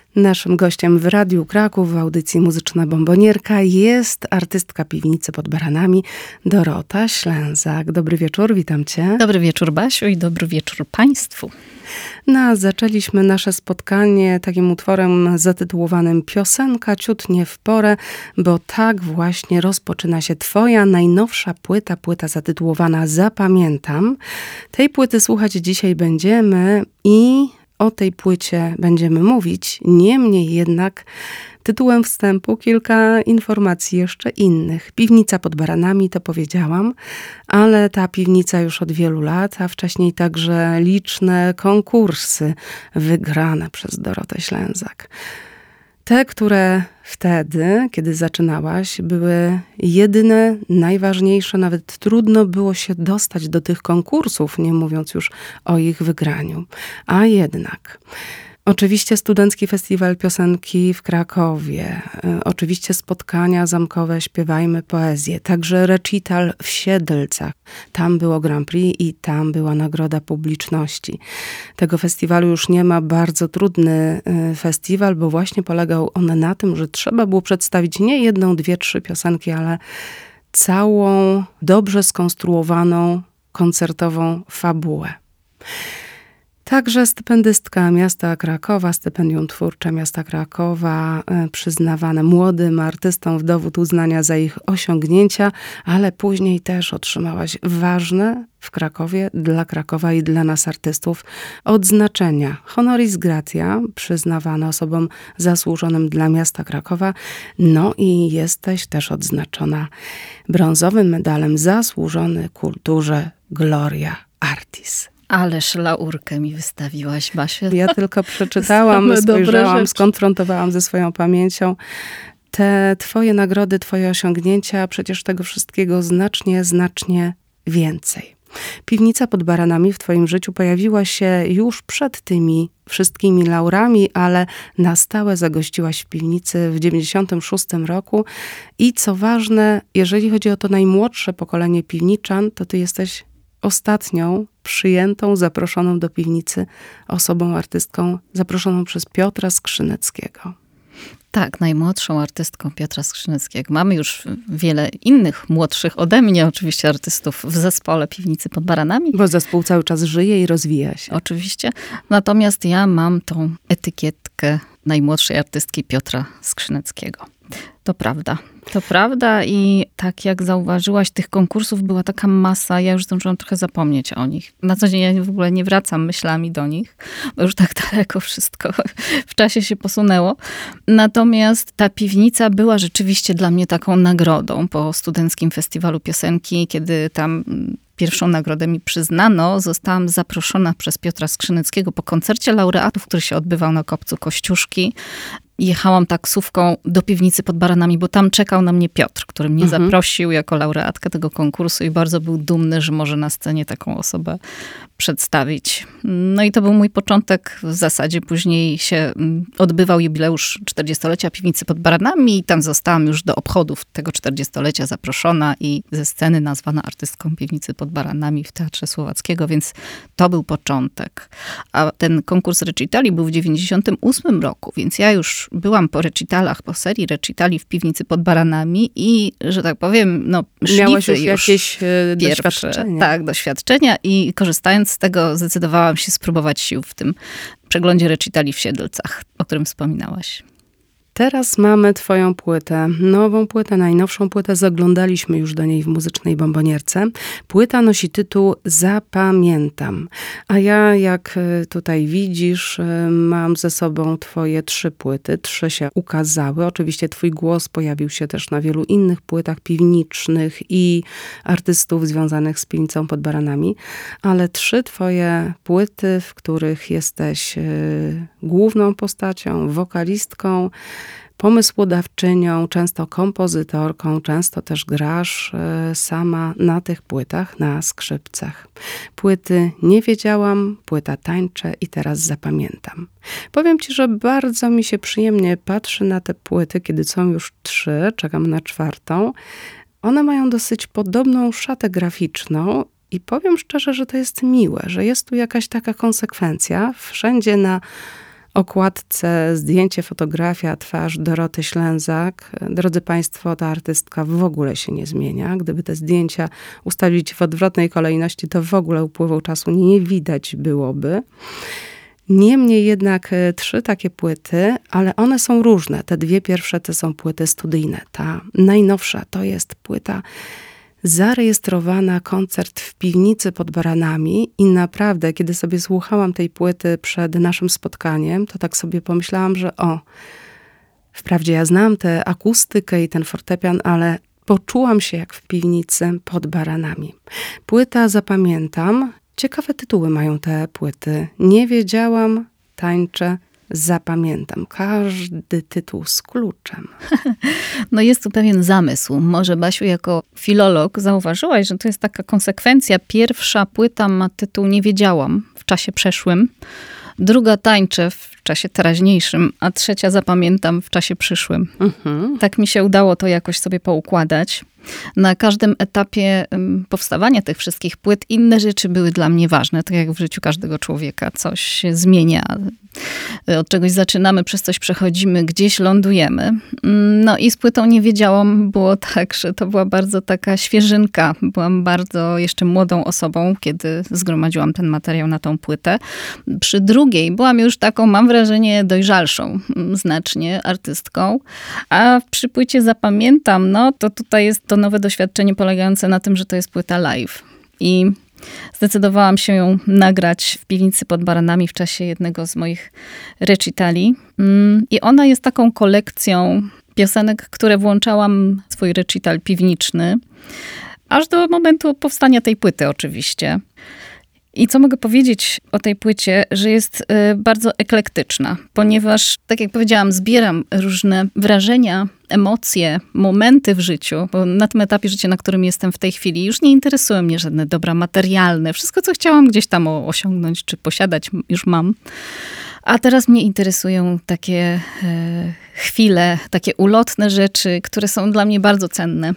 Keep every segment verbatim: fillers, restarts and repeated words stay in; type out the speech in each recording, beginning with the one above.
Naszym gościem w Radiu Kraków w audycji Muzyczna Bombonierka jest artystka piwnicy pod Baranami Dorota Ślęzak. Dobry wieczór, witam cię. Dobry wieczór, Basiu, i dobry wieczór państwu. No, a zaczęliśmy nasze spotkanie takim utworem zatytułowanym Piosenka ciut nie w porę, bo tak właśnie rozpoczyna się twoja najnowsza płyta, płyta zatytułowana Zapamiętam. Tej płyty słuchać dzisiaj będziemy i o tej płycie będziemy mówić. Niemniej jednak tytułem wstępu kilka informacji jeszcze innych. Piwnica pod Baranami, to powiedziałam, ale ta piwnica już od wielu lat, a wcześniej także liczne konkursy wygrane przez Dorotę Ślęzak. Te, które wtedy, kiedy zaczynałaś, były jedyne, najważniejsze, nawet trudno było się dostać do tych konkursów, nie mówiąc już o ich wygraniu. A jednak... Oczywiście Studencki Festiwal Piosenki w Krakowie, oczywiście spotkania zamkowe Śpiewajmy Poezję, także recital w Siedlcach. Tam było Grand Prix i tam była nagroda publiczności. Tego festiwalu już nie ma, bardzo trudny festiwal, bo właśnie polegał on na tym, że trzeba było przedstawić nie jedną, dwie, trzy piosenki, ale całą dobrze skonstruowaną koncertową fabułę. Także stypendystka miasta Krakowa, stypendium twórcze miasta Krakowa, przyznawane młodym artystom w dowód uznania za ich osiągnięcia, ale później też otrzymałaś ważne w Krakowie, dla Krakowa i dla nas artystów odznaczenia. Honoris gratia, przyznawane osobom zasłużonym dla miasta Krakowa. No i jesteś też odznaczona brązowym medalem zasłużony kulturze Gloria Artis. Ależ laurkę mi wystawiłaś, Basiu. Ja tylko przeczytałam, spojrzałam, skonfrontowałam ze swoją pamięcią. Te twoje nagrody, twoje osiągnięcia, przecież tego wszystkiego znacznie, znacznie więcej. Piwnica pod Baranami w twoim życiu pojawiła się już przed tymi wszystkimi laurami, ale na stałe zagościłaś w piwnicy w dziewięćdziesiątym szóstym roku. I co ważne, jeżeli chodzi o to najmłodsze pokolenie piwniczan, to ty jesteś ostatnią przyjętą, zaproszoną do piwnicy osobą, artystką, zaproszoną przez Piotra Skrzyneckiego. Tak, najmłodszą artystką Piotra Skrzyneckiego. Mamy już wiele innych, młodszych ode mnie oczywiście artystów w zespole Piwnicy pod Baranami. Bo zespół cały czas żyje i rozwija się. Oczywiście. Natomiast ja mam tą etykietkę najmłodszej artystki Piotra Skrzyneckiego. To prawda. To prawda i tak jak zauważyłaś, tych konkursów była taka masa, ja już zdążyłam trochę zapomnieć o nich. Na co dzień ja w ogóle nie wracam myślami do nich, bo już tak daleko wszystko w czasie się posunęło. Natomiast ta piwnica była rzeczywiście dla mnie taką nagrodą po Studenckim Festiwalu Piosenki, kiedy tam pierwszą nagrodę mi przyznano, zostałam zaproszona przez Piotra Skrzyneckiego po koncercie laureatów, który się odbywał na Kopcu Kościuszki. Jechałam taksówką do Piwnicy pod Baranami, bo tam czekał na mnie Piotr, który mnie mhm. zaprosił jako laureatkę tego konkursu i bardzo był dumny, że może na scenie taką osobę przedstawić. No i to był mój początek. W zasadzie później się odbywał jubileusz czterdziestolecia Piwnicy pod Baranami i tam zostałam już do obchodów tego czterdziestolecia zaproszona i ze sceny nazwana artystką Piwnicy pod Baranami w Teatrze Słowackiego, więc to był początek. A ten konkurs recitali był w dziewięćdziesiątym ósmym roku, więc ja już byłam po recitalach, po serii recitali w Piwnicy pod Baranami i, że tak powiem, no miałaś już, już jakieś pierwsze, doświadczenia. Tak, doświadczenia i korzystając z tego zdecydowałam się spróbować sił w tym przeglądzie recitali w Siedlcach, o którym wspominałaś. Teraz mamy twoją płytę, nową płytę, najnowszą płytę. Zaglądaliśmy już do niej w Muzycznej Bombonierce. Płyta nosi tytuł Zapamiętam. A ja, jak tutaj widzisz, mam ze sobą twoje trzy płyty. Trzy się ukazały. Oczywiście twój głos pojawił się też na wielu innych płytach piwniczych i artystów związanych z Piwnicą pod Baranami. Ale trzy twoje płyty, w których jesteś główną postacią, wokalistką, pomysłodawczynią, często kompozytorką, często też grasz sama na tych płytach, na skrzypcach. Płyty Nie wiedziałam, płyta Tańczę i Teraz zapamiętam. Powiem ci, że bardzo mi się przyjemnie patrzy na te płyty, kiedy są już trzy, czekam na czwartą. One mają dosyć podobną szatę graficzną i powiem szczerze, że to jest miłe, że jest tu jakaś taka konsekwencja. Wszędzie na okładce zdjęcie, fotografia, twarz Doroty Ślęzak. Drodzy Państwo, ta artystka w ogóle się nie zmienia. Gdyby te zdjęcia ustawić w odwrotnej kolejności, to w ogóle upływu czasu nie widać byłoby. Niemniej jednak trzy takie płyty, ale one są różne. Te dwie pierwsze to są płyty studyjne. Ta najnowsza to jest płyta zarejestrowana, koncert w piwnicy pod Baranami i naprawdę, kiedy sobie słuchałam tej płyty przed naszym spotkaniem, to tak sobie pomyślałam, że o, wprawdzie ja znam tę akustykę i ten fortepian, ale poczułam się jak w piwnicy pod Baranami. Płyta Zapamiętam. Ciekawe tytuły mają te płyty. Nie wiedziałam, tańczę, zapamiętam. Każdy tytuł z kluczem. No jest tu pewien zamysł. Może, Basiu, jako filolog zauważyłaś, że to jest taka konsekwencja. Pierwsza płyta ma tytuł Nie wiedziałam w czasie przeszłym. Druga Tańczę w czasie teraźniejszym, a trzecia Zapamiętam w czasie przyszłym. Mhm. Tak mi się udało to jakoś sobie poukładać. Na każdym etapie powstawania tych wszystkich płyt inne rzeczy były dla mnie ważne, tak jak w życiu każdego człowieka. Coś się zmienia, od czegoś zaczynamy, przez coś przechodzimy, gdzieś lądujemy. No i z płytą Nie wiedziałam, było tak, że to była bardzo taka świeżynka. Byłam bardzo jeszcze młodą osobą, kiedy zgromadziłam ten materiał na tą płytę. Przy drugiej byłam już taką, mam wrażenie, dojrzalszą znacznie artystką, a przy płycie Zapamiętam, no to tutaj jest to nowe doświadczenie polegające na tym, że to jest płyta live. I zdecydowałam się ją nagrać w piwnicy pod Baranami w czasie jednego z moich recitali. I ona jest taką kolekcją piosenek, które włączałam w swój recital piwniczny, aż do momentu powstania tej płyty oczywiście. I co mogę powiedzieć o tej płycie, że jest bardzo eklektyczna, ponieważ, tak jak powiedziałam, zbieram różne wrażenia, emocje, momenty w życiu, bo na tym etapie życia, na którym jestem w tej chwili, już nie interesują mnie żadne dobra materialne. Wszystko, co chciałam gdzieś tam osiągnąć czy posiadać, już mam. A teraz mnie interesują takie e, chwile, takie ulotne rzeczy, które są dla mnie bardzo cenne.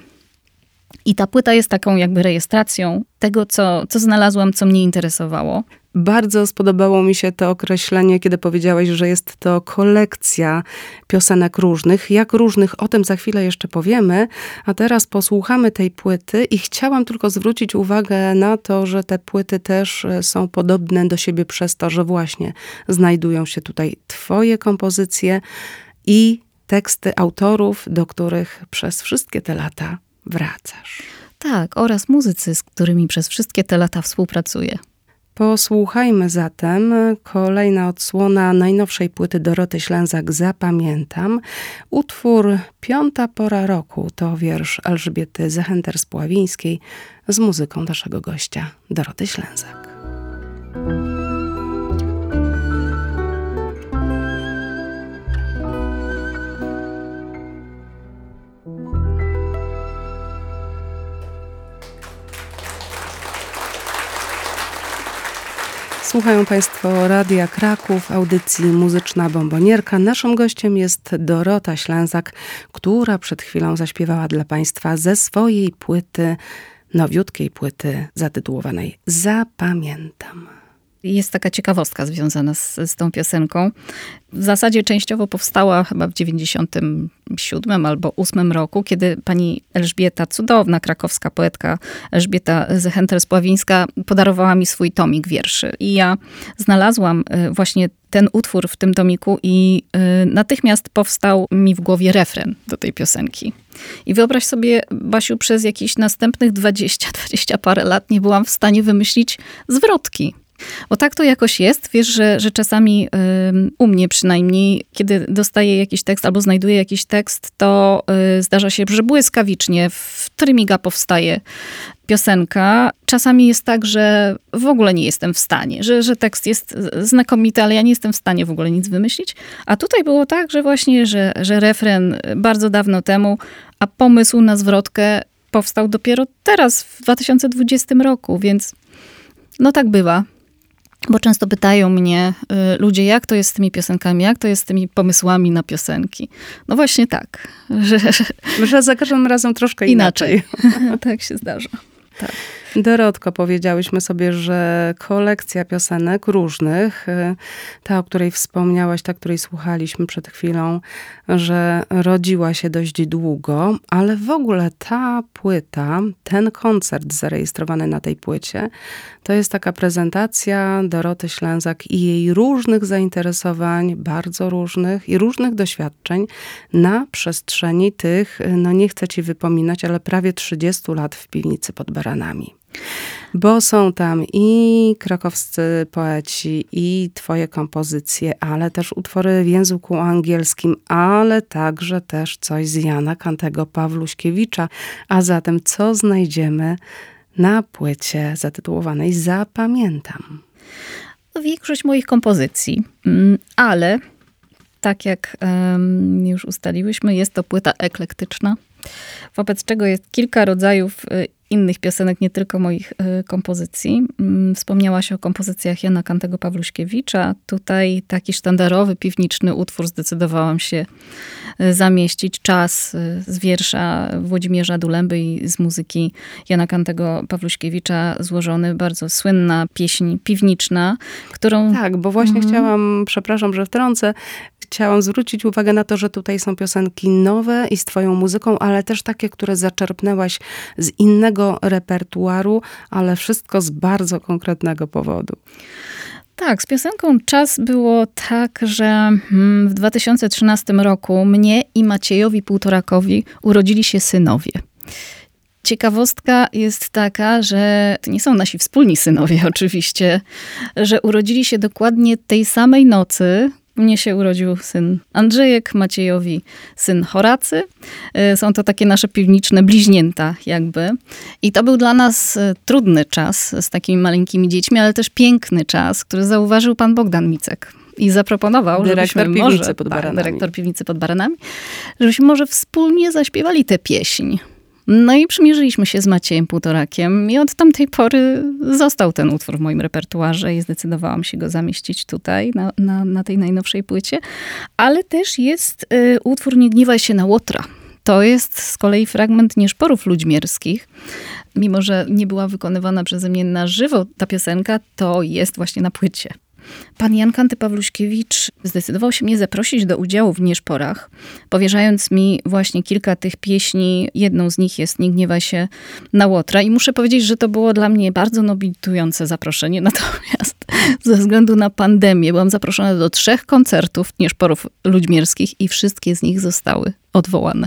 I ta płyta jest taką jakby rejestracją tego, co, co znalazłam, co mnie interesowało. Bardzo spodobało mi się to określenie, kiedy powiedziałeś, że jest to kolekcja piosenek różnych. Jak różnych, o tym za chwilę jeszcze powiemy. A teraz posłuchamy tej płyty i chciałam tylko zwrócić uwagę na to, że te płyty też są podobne do siebie przez to, że właśnie znajdują się tutaj twoje kompozycje i teksty autorów, do których przez wszystkie te lata wracasz. Tak, oraz muzycy, z którymi przez wszystkie te lata współpracuję. Posłuchajmy zatem kolejna odsłona najnowszej płyty Doroty Ślęzak Zapamiętam. Utwór Piąta pora roku to wiersz Elżbiety Zechenter-Spławińskiej z muzyką naszego gościa Doroty Ślęzak. Słuchają Państwo Radia Kraków, audycji Muzyczna Bombonierka. Naszym gościem jest Dorota Ślęzak, która przed chwilą zaśpiewała dla Państwa ze swojej płyty, nowiutkiej płyty zatytułowanej Zapamiętam. Jest taka ciekawostka związana z, z tą piosenką. W zasadzie częściowo powstała chyba w dziewięćdziesiątym siódmym albo ósmym roku, kiedy pani Elżbieta, cudowna krakowska poetka Elżbieta Zechenter-Spławińska podarowała mi swój tomik wierszy. I ja znalazłam właśnie ten utwór w tym tomiku i natychmiast powstał mi w głowie refren do tej piosenki. I wyobraź sobie, Basiu, przez jakieś następnych dwadzieścia, dwadzieścia parę lat nie byłam w stanie wymyślić zwrotki. Bo tak to jakoś jest, wiesz, że, że czasami y, u mnie przynajmniej, kiedy dostaję jakiś tekst albo znajduję jakiś tekst, to y, zdarza się, że błyskawicznie w trymiga powstaje piosenka. Czasami jest tak, że w ogóle nie jestem w stanie, że, że tekst jest znakomity, ale ja nie jestem w stanie w ogóle nic wymyślić. A tutaj było tak, że właśnie, że, że refren bardzo dawno temu, a pomysł na zwrotkę powstał dopiero teraz, w dwa tysiące dwudziestym roku, więc no tak bywa. Bo często pytają mnie y, ludzie, jak to jest z tymi piosenkami, jak to jest z tymi pomysłami na piosenki. No właśnie tak. Że, że za każdym razem troszkę inaczej. inaczej. Tak się zdarza. Tak. Dorotko, powiedziałyśmy sobie, że kolekcja piosenek różnych, ta, o której wspomniałaś, ta, której słuchaliśmy przed chwilą, że rodziła się dość długo, ale w ogóle ta płyta, ten koncert zarejestrowany na tej płycie, to jest taka prezentacja Doroty Ślęzak i jej różnych zainteresowań, bardzo różnych i różnych doświadczeń na przestrzeni tych, no nie chcę ci wypominać, ale prawie trzydziestu lat w Piwnicy pod Baranami. Bo są tam i krakowscy poeci, i twoje kompozycje, ale też utwory w języku angielskim, ale także też coś z Jana Kantego Pawluśkiewicza. A zatem co znajdziemy na płycie zatytułowanej Zapamiętam? Większość moich kompozycji, ale tak jak um, już ustaliłyśmy, jest to płyta eklektyczna, wobec czego jest kilka rodzajów innych piosenek, nie tylko moich y, kompozycji. Mm, wspomniałaś o kompozycjach Jana Kantego Pawluśkiewicza. Tutaj taki sztandarowy, piwniczny utwór zdecydowałam się y, zamieścić. Czas y, z wiersza Włodzimierza Dulęby i z muzyki Jana Kantego Pawluśkiewicza złożony. Bardzo słynna pieśń piwniczna, którą... Tak, bo właśnie mhm. chciałam, przepraszam, że wtrącę, chciałam zwrócić uwagę na to, że tutaj są piosenki nowe i z twoją muzyką, ale też takie, które zaczerpnęłaś z innego repertuaru, ale wszystko z bardzo konkretnego powodu. Tak, z piosenką Czas było tak, że w dwa tysiące trzynastym roku mnie i Maciejowi Półtorakowi urodzili się synowie. Ciekawostka jest taka, że to nie są nasi wspólni synowie oczywiście, że urodzili się dokładnie tej samej nocy. Mnie się urodził syn Andrzejek, Maciejowi syn Horacy. Są to takie nasze piwniczne bliźnięta jakby. I to był dla nas trudny czas z takimi maleńkimi dziećmi, ale też piękny czas, który zauważył pan Bogdan Micek. I zaproponował, dyrektor żebyśmy piwnicy może, pod tak, Baranami. dyrektor Piwnicy pod Baranami, żebyśmy może wspólnie zaśpiewali tę pieśń. No i przymierzyliśmy się z Maciejem Półtorakiem i od tamtej pory został ten utwór w moim repertuarze i zdecydowałam się go zamieścić tutaj, na, na, na tej najnowszej płycie. Ale też jest y, utwór Nie gniewaj się na Łotra. To jest z kolei fragment Nieszporów Ludźmierskich. Mimo że nie była wykonywana przeze mnie na żywo ta piosenka, to jest właśnie na płycie. Pan Jan Kanty Pawluśkiewicz zdecydował się mnie zaprosić do udziału w Nieszporach, powierzając mi właśnie kilka tych pieśni. Jedną z nich jest Nie gniewaj się na Łotra. I muszę powiedzieć, że to było dla mnie bardzo nobilitujące zaproszenie. Natomiast ze względu na pandemię byłam zaproszona do trzech koncertów Nieszporów Ludźmierskich i wszystkie z nich zostały odwołane.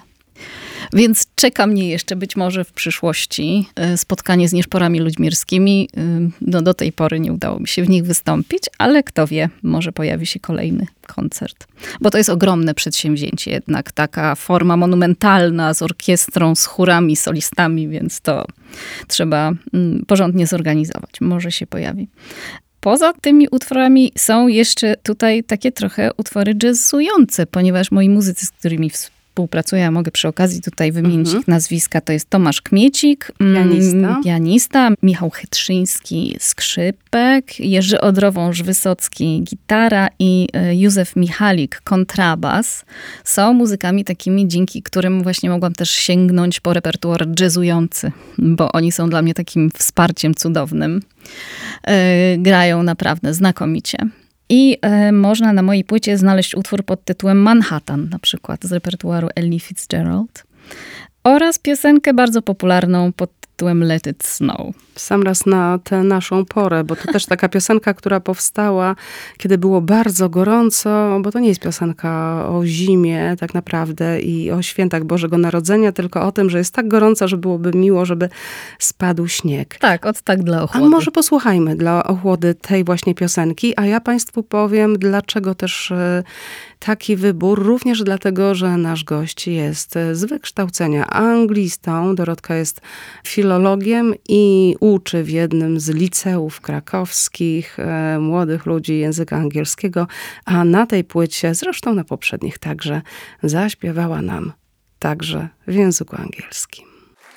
Więc czeka mnie jeszcze być może w przyszłości spotkanie z Nieszporami Ludźmierskimi. No, do tej pory nie udało mi się w nich wystąpić, ale kto wie, może pojawi się kolejny koncert. Bo to jest ogromne przedsięwzięcie jednak, taka forma monumentalna z orkiestrą, z chórami, solistami, więc to trzeba porządnie zorganizować. Może się pojawi. Poza tymi utworami są jeszcze tutaj takie trochę utwory jazzujące, ponieważ moi muzycy, z którymi współpracuję, a mogę przy okazji tutaj wymienić mhm. ich nazwiska, to jest Tomasz Kmiecik, pianista, pianista Michał Chytrzyński, skrzypek, Jerzy Odrowąż-Wysocki, gitara i Józef Michalik, kontrabas. Są muzykami takimi, dzięki którym właśnie mogłam też sięgnąć po repertuar jazzujący, bo oni są dla mnie takim wsparciem cudownym. Grają naprawdę znakomicie. I e, można na mojej płycie znaleźć utwór pod tytułem Manhattan, na przykład z repertuaru Ellie Fitzgerald. Oraz piosenkę bardzo popularną pod tytułem Let It Snow. W sam raz na tę naszą porę, bo to też taka piosenka, która powstała, kiedy było bardzo gorąco, bo to nie jest piosenka o zimie tak naprawdę i o świętach Bożego Narodzenia, tylko o tym, że jest tak gorąco, że byłoby miło, żeby spadł śnieg. Tak, od tak dla ochłody. A może posłuchajmy dla ochłody tej właśnie piosenki, a ja państwu powiem, dlaczego też taki wybór, również dlatego, że nasz gość jest z wykształcenia anglistą. Dorotka jest filologiem i uczy w jednym z liceów krakowskich e, młodych ludzi języka angielskiego, a na tej płycie, zresztą na poprzednich także, zaśpiewała nam także w języku angielskim.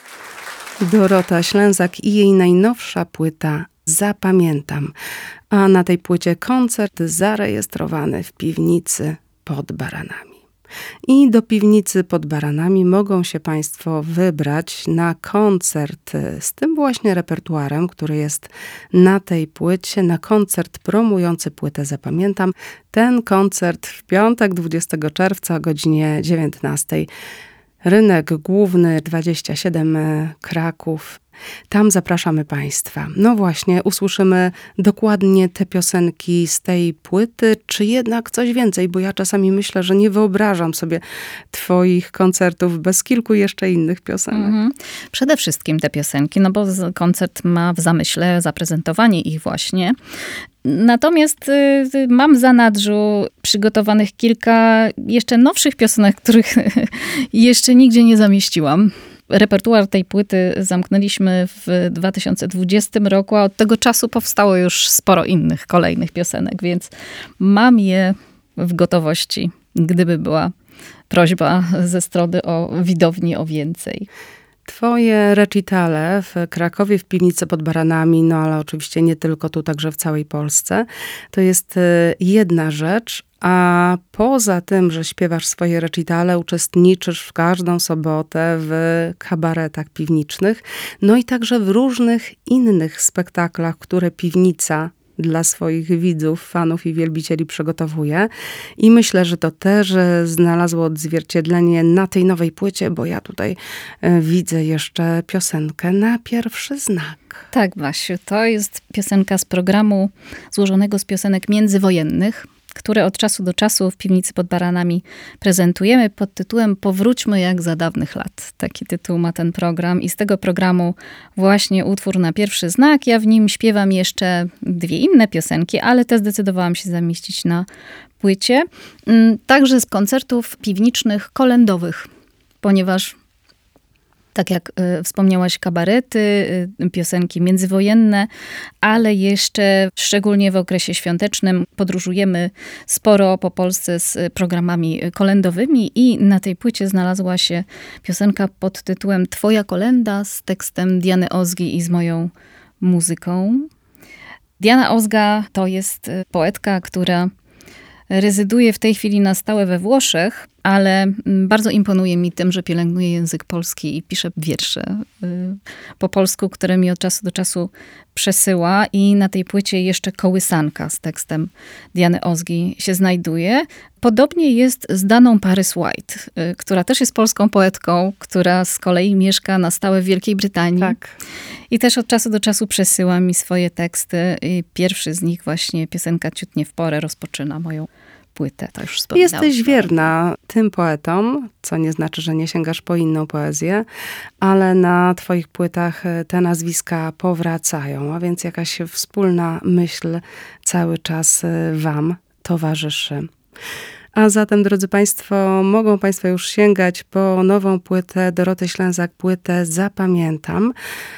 Dorota Ślęzak i jej najnowsza płyta Zapamiętam, a na tej płycie koncert zarejestrowany w Piwnicy pod Baranami. I do Piwnicy pod Baranami mogą się Państwo wybrać na koncert z tym właśnie repertuarem, który jest na tej płycie, na koncert promujący płytę Zapamiętam. Ten koncert w piątek, dwudziestego czerwca o godzinie dziewiętnastej. Rynek Główny dwadzieścia siedem Kraków. Tam zapraszamy Państwa. No właśnie, usłyszymy dokładnie te piosenki z tej płyty, czy jednak coś więcej, bo ja czasami myślę, że nie wyobrażam sobie Twoich koncertów bez kilku jeszcze innych piosenek. Mhm. Przede wszystkim te piosenki, no bo koncert ma w zamyśle zaprezentowanie ich właśnie. Natomiast y, mam w zanadrzu przygotowanych kilka jeszcze nowszych piosenek, których jeszcze nigdzie nie zamieściłam. Repertuar tej płyty zamknęliśmy w dwa tysiące dwudziestym roku, a od tego czasu powstało już sporo innych, kolejnych piosenek, więc mam je w gotowości, gdyby była prośba ze strony o widowni o więcej. Twoje recitale w Krakowie, w Piwnicy pod Baranami, no ale oczywiście nie tylko tu, także w całej Polsce, to jest jedna rzecz, a poza tym, że śpiewasz swoje recitale, uczestniczysz w każdą sobotę w kabaretach piwniczych, no i także w różnych innych spektaklach, które Piwnica dla swoich widzów, fanów i wielbicieli przygotowuje. I myślę, że to też znalazło odzwierciedlenie na tej nowej płycie, bo ja tutaj widzę jeszcze piosenkę Na pierwszy znak. Tak, Basiu, to jest piosenka z programu złożonego z piosenek międzywojennych, które od czasu do czasu w Piwnicy pod Baranami prezentujemy pod tytułem Powróćmy jak za dawnych lat. Taki tytuł ma ten program i z tego programu właśnie utwór Na pierwszy znak. Ja w nim śpiewam jeszcze dwie inne piosenki, ale te zdecydowałam się zamieścić na płycie. Także z koncertów piwniczych kolędowych, ponieważ tak jak y, wspomniałaś, kabarety, y, piosenki międzywojenne, ale jeszcze szczególnie w okresie świątecznym podróżujemy sporo po Polsce z programami kolędowymi i na tej płycie znalazła się piosenka pod tytułem Twoja kolenda z tekstem Diany Ozgi i z moją muzyką. Diana Ozga to jest poetka, która rezyduje w tej chwili na stałe we Włoszech, ale bardzo imponuje mi tym, że pielęgnuje język polski i pisze wiersze po polsku, które mi od czasu do czasu przesyła. I na tej płycie jeszcze Kołysanka z tekstem Diany Ozgi się znajduje. Podobnie jest z Daną Paris White, która też jest polską poetką, która z kolei mieszka na stałe w Wielkiej Brytanii. Tak. I też od czasu do czasu przesyła mi swoje teksty. I pierwszy z nich właśnie piosenka Ciut nie w porę rozpoczyna moją płytę. To już Jesteś wierna tym poetom, co nie znaczy, że nie sięgasz po inną poezję, ale na twoich płytach te nazwiska powracają, a więc jakaś wspólna myśl cały czas wam towarzyszy. A zatem, drodzy Państwo, mogą Państwo już sięgać po nową płytę Doroty Ślęzak, płytę Zapamiętam.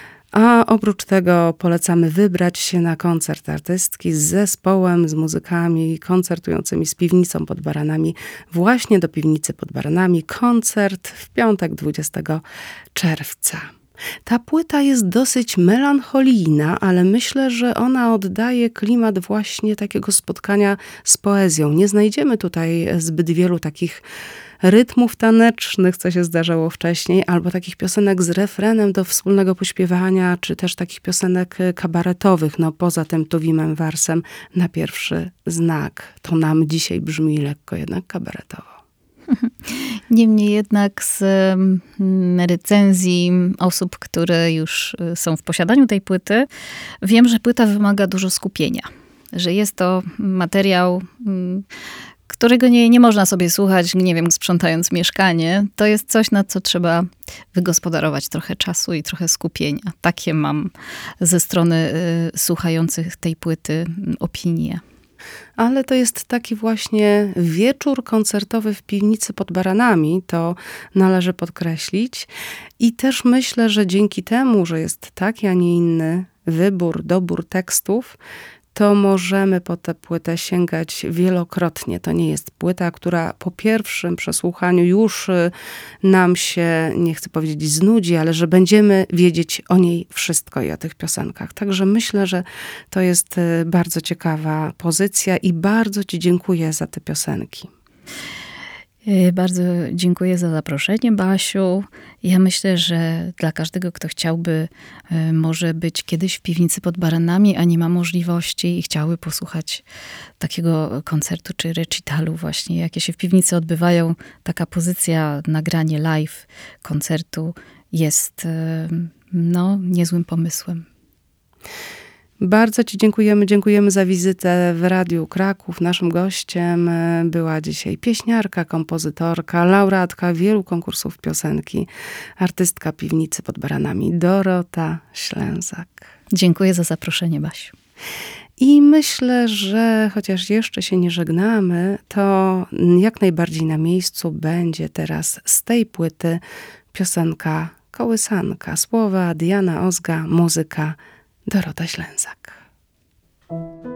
A oprócz tego polecamy wybrać się na koncert artystki z zespołem, z muzykami koncertującymi z Piwnicą pod Baranami, właśnie do Piwnicy pod Baranami. Koncert w piątek, dwudziestego czerwca. Ta płyta jest dosyć melancholijna, ale myślę, że ona oddaje klimat właśnie takiego spotkania z poezją. Nie znajdziemy tutaj zbyt wielu takich rytmów tanecznych, co się zdarzało wcześniej, albo takich piosenek z refrenem do wspólnego pośpiewania, czy też takich piosenek kabaretowych. No poza tym tuwimem warsem Na pierwszy znak. To nam dzisiaj brzmi lekko jednak kabaretowo. Niemniej jednak z recenzji osób, które już są w posiadaniu tej płyty, wiem, że płyta wymaga dużo skupienia. Że jest to materiał, którego nie, nie można sobie słuchać, nie wiem, sprzątając mieszkanie. To jest coś, na co trzeba wygospodarować trochę czasu i trochę skupienia. Takie mam ze strony y, słuchających tej płyty opinie. Ale to jest taki właśnie wieczór koncertowy w Piwnicy pod Baranami, to należy podkreślić. I też myślę, że dzięki temu, że jest taki, a nie inny wybór, dobór tekstów, to możemy po tę płytę sięgać wielokrotnie. To nie jest płyta, która po pierwszym przesłuchaniu już nam się, nie chcę powiedzieć znudzi, ale że będziemy wiedzieć o niej wszystko i o tych piosenkach. Także myślę, że to jest bardzo ciekawa pozycja i bardzo ci dziękuję za te piosenki. Bardzo dziękuję za zaproszenie, Basiu. Ja myślę, że dla każdego, kto chciałby może być kiedyś w piwnicy pod Baranami, a nie ma możliwości i chciałby posłuchać takiego koncertu czy recitalu właśnie, jakie się w piwnicy odbywają, taka pozycja, nagranie live koncertu jest no, niezłym pomysłem. Bardzo Ci dziękujemy. Dziękujemy za wizytę w Radiu Kraków. Naszym gościem była dzisiaj pieśniarka, kompozytorka, laureatka wielu konkursów piosenki, artystka piwnicy pod Baranami, Dorota Ślęzak. Dziękuję za zaproszenie, Basiu. I myślę, że chociaż jeszcze się nie żegnamy, to jak najbardziej na miejscu będzie teraz z tej płyty piosenka Kołysanka. Słowa Diana Ozga, muzyka Dorota Ślęzak.